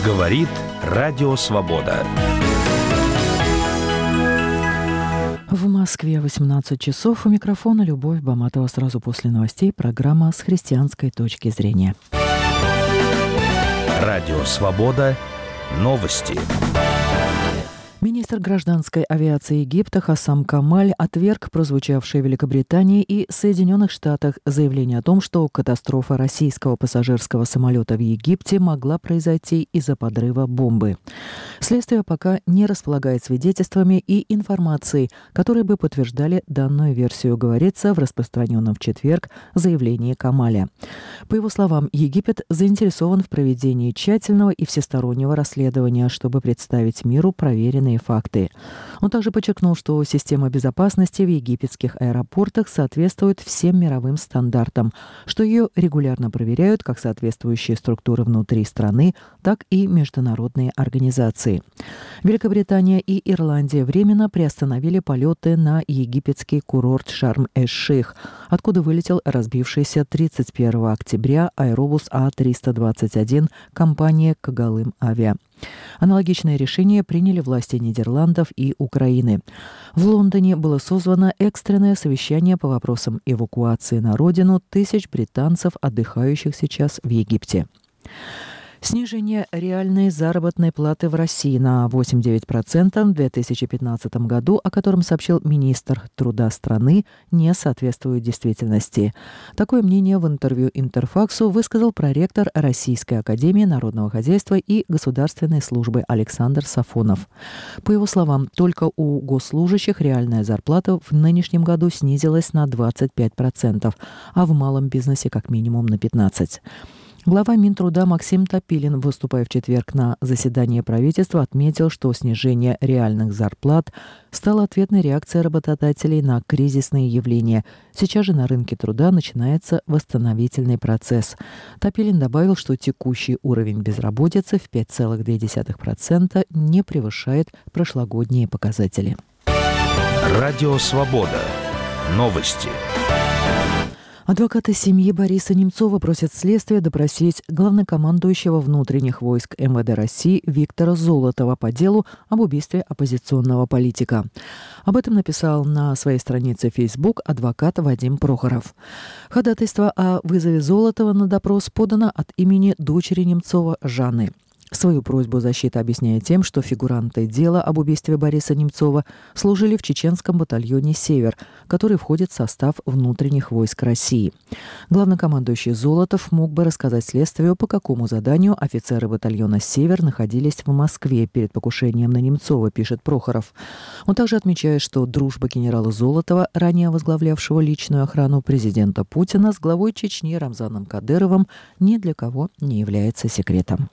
Говорит Радио Свобода. В Москве 18 часов. У микрофона Любовь Баматова. Сразу после новостей программа «С христианской точки зрения». Радио Свобода. Новости. Министр гражданской авиации Египта Хассам Камаль отверг прозвучавшие в Великобритании и Соединенных Штатах заявление о том, что катастрофа российского пассажирского самолета в Египте могла произойти из-за подрыва бомбы. Следствие пока не располагает свидетельствами и информацией, которые бы подтверждали данную версию, говорится в распространенном в четверг заявлении Камаля. По его словам, Египет заинтересован в проведении тщательного и всестороннего расследования, чтобы представить миру проверенные факты. Он также подчеркнул, что система безопасности в египетских аэропортах соответствует всем мировым стандартам, что ее регулярно проверяют как соответствующие структуры внутри страны, так и международные организации. Великобритания и Ирландия временно приостановили полеты на египетский курорт Шарм-эш-Шейх, откуда вылетел разбившийся 31 октября аэробус А321 компании «Когалым Авиа». Аналогичное решение приняли власти Нидерландов и Украины. В Лондоне было созвано экстренное совещание по вопросам эвакуации на родину тысяч британцев, отдыхающих сейчас в Египте. Снижение реальной заработной платы в России на 8,9% в 2015 году, о котором сообщил министр труда страны, не соответствует действительности. Такое мнение в интервью Интерфаксу высказал проректор Российской академии народного хозяйства и государственной службы Александр Сафонов. По его словам, только у госслужащих реальная зарплата в нынешнем году снизилась на 25%, а в малом бизнесе как минимум на 15%. Глава Минтруда Максим Топилин, выступая в четверг на заседании правительства, отметил, что снижение реальных зарплат стало ответной реакцией работодателей на кризисные явления. Сейчас же на рынке труда начинается восстановительный процесс. Топилин добавил, что текущий уровень безработицы в 5,2% не превышает прошлогодние показатели. Радио Свобода. Новости. Адвокаты семьи Бориса Немцова просят следствие допросить главнокомандующего внутренних войск МВД России Виктора Золотова по делу об убийстве оппозиционного политика. Об этом написал на своей странице Facebook адвокат Вадим Прохоров. Ходатайство о вызове Золотова на допрос подано от имени дочери Немцова Жанны. Свою просьбу защита объясняет тем, что фигуранты дела об убийстве Бориса Немцова служили в чеченском батальоне «Север», который входит в состав внутренних войск России. Главнокомандующий Золотов мог бы рассказать следствию, по какому заданию офицеры батальона «Север» находились в Москве перед покушением на Немцова, пишет Прохоров. Он также отмечает, что дружба генерала Золотова, ранее возглавлявшего личную охрану президента Путина, с главой Чечни Рамзаном Кадыровым ни для кого не является секретом.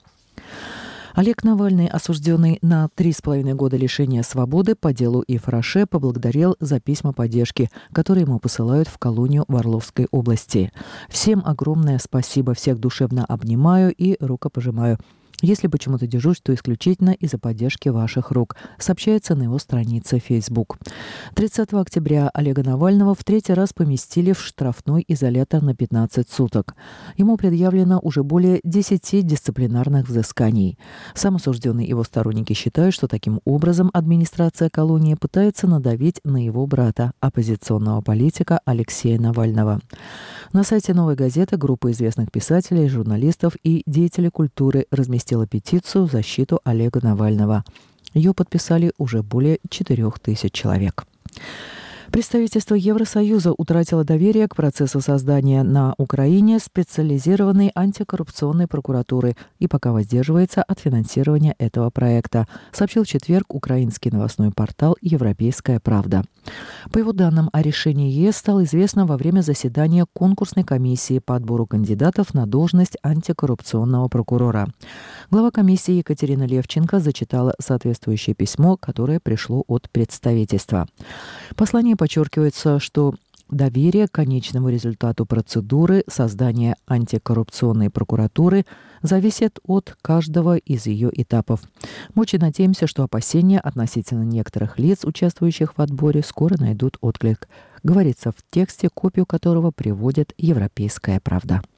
Олег Навальный, осужденный на 3,5 года лишения свободы по делу Ифраше, поблагодарил за письма поддержки, которые ему посылают в колонию в Орловской области. «Всем огромное спасибо, всех душевно обнимаю и рукопожимаю. Если почему-то дежурю, то исключительно из-за поддержки ваших рук», сообщается на его странице Facebook. 30 октября Олега Навального в третий раз поместили в штрафной изолятор на 15 суток. Ему предъявлено уже более 10 дисциплинарных взысканий. Сам осужденный и его сторонники считают, что таким образом администрация колонии пытается надавить на его брата, оппозиционного политика Алексея Навального. На сайте «Новой газеты» группа известных писателей, журналистов и деятелей культуры разместила петицию в защиту Олега Навального. Ее подписали уже более 4000 человек. Представительство Евросоюза утратило доверие к процессу создания на Украине специализированной антикоррупционной прокуратуры и пока воздерживается от финансирования этого проекта, сообщил в четверг украинский новостной портал «Европейская правда». По его данным, о решении ЕС стало известно во время заседания конкурсной комиссии по отбору кандидатов на должность антикоррупционного прокурора. Глава комиссии Екатерина Левченко зачитала соответствующее письмо, которое пришло от представительства. Послание подчеркивается, что доверие к конечному результату процедуры создания антикоррупционной прокуратуры зависит от каждого из ее этапов. Мы очень надеемся, что опасения относительно некоторых лиц, участвующих в отборе, скоро найдут отклик. Говорится в тексте, копию которого приводит «Европейская правда».